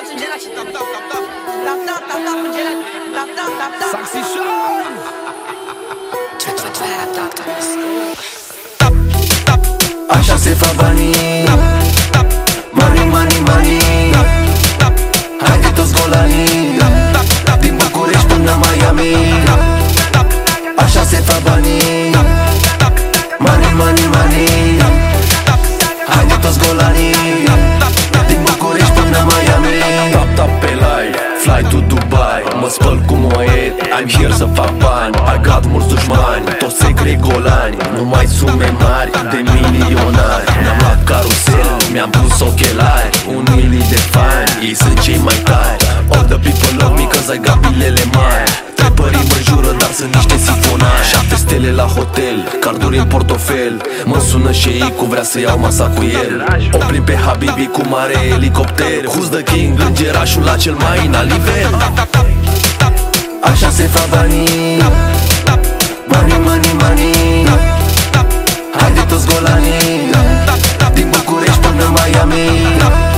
Așa se fac banii, money, money, money. Haide toți golanii, din București până Miami. Așa se fac banii, money, money, money. Haide toți golanii, din București până Miami. Tap, tap pe live, fly to Dubai. Mă spăl cu moet, I'm here să fac bani. I got mulți dușmani, toți se cred golani. Numai sume mari, de milionari. Mi-am luat carusel, mi-am pus ochelari. 1 milion de fani, ei sunt cei mai tari. All the people love me cause I got bilele mari. Trepării mă jură, dar sunt niște sifonari. 7 stele la hotel, carduri în portofel. Mă sună șeicul, vrea să iau masa cu el. O plimb pe Habibi cu mare elicopter. Who's the king, îngerașul la cel mai înalt nivel. Așa se fac banii, money, money, money. Haide toți golanii, din București până Miami.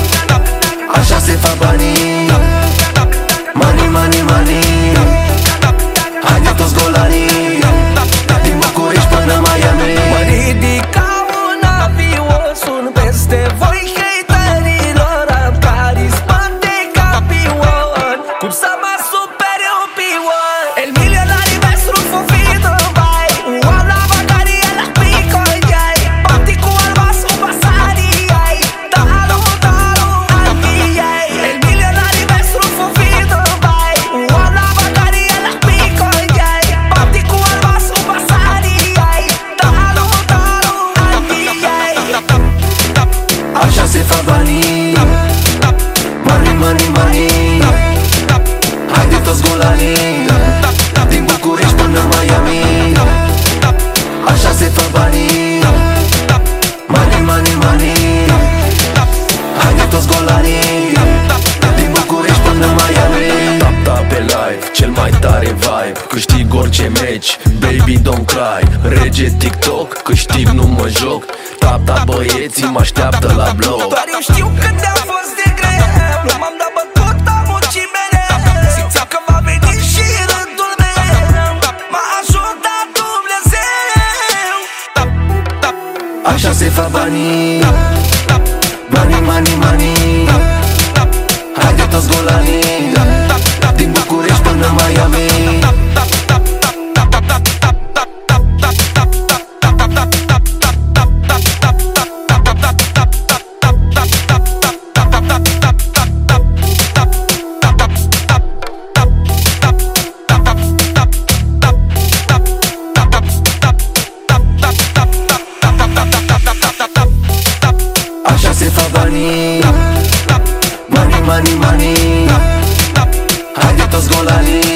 Așa se fac banii, money, money, money. Haide toți golanii, din București până Miami. Mă ridic ca un avion, sun peste voi haterilor. Am carisma de campion, cum să mă super eu pion. El milionario nuestro fofido vai, una vacaria la pico yay. Party cu albasu pasari yay, taro taro aquí yay. El milionario nuestro fofido vai, una vacaria la pico yay. Party cu albasu pasari yay, taro taro aquí yay. Așa se fac banii, money, money, money. Haide toți golanii, din București până Miami. Așa se fac banii, money, money, money. Haide toți golanii, din București până Miami. Tap, tap pe live, cel mai tare vibe. Câștig orice match, baby don't cry. Rege TikTok, câștig nu mă joc. Tap, tap băieții mă așteaptă la bloc. Doar eu știu cât de-a fost de greu, nu m-am dat bătut, am muncit mereu. Simțeam că va veni și rândul meu, m-a ajutat Dumnezeu. Așa se fac banii, money, money, money. Haide toți golanii, din București până Miami. Așa se fac banii, money, money, money. Haide toți golanii,